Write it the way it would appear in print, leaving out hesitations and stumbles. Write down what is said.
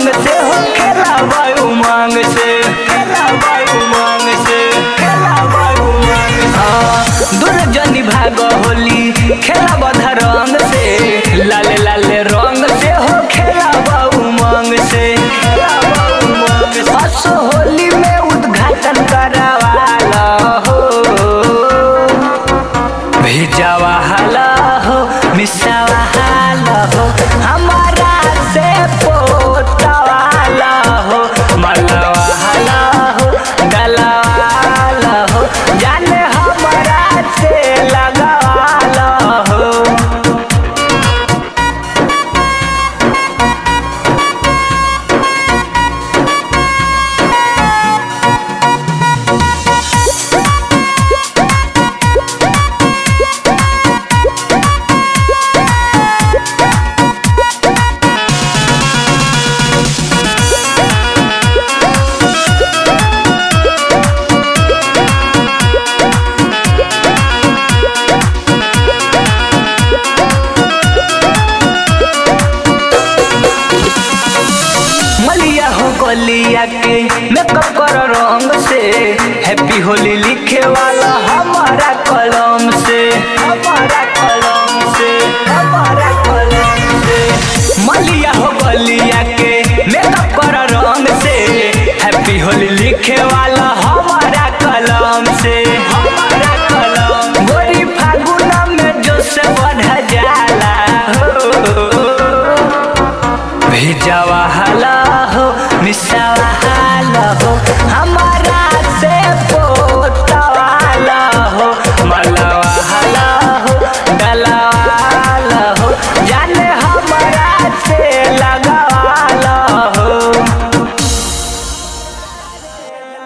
रंग से हो खेला वायु मांग से, खेला वायु मांग से, खेला वायु मांग से। दुर्जनी भाग होली खेला बधा रंग से, लाले लाले रंग से हो खेला वायु मांग से, खेला वायु मांग से। असो होली में उद्घाटन करावाला हो, भेजावा हाला हो, मिसावा हाला हो, हमारा से पोतावाला हो, मलवा हाला हो, गलवाला हो, जाने हमारा से लगावाला हो। मलिया हो गलिया के मेकअप कर रंग से, हैप्पी होली लिखे वाला हमारा कलम से, हमारा कलम से, हमारा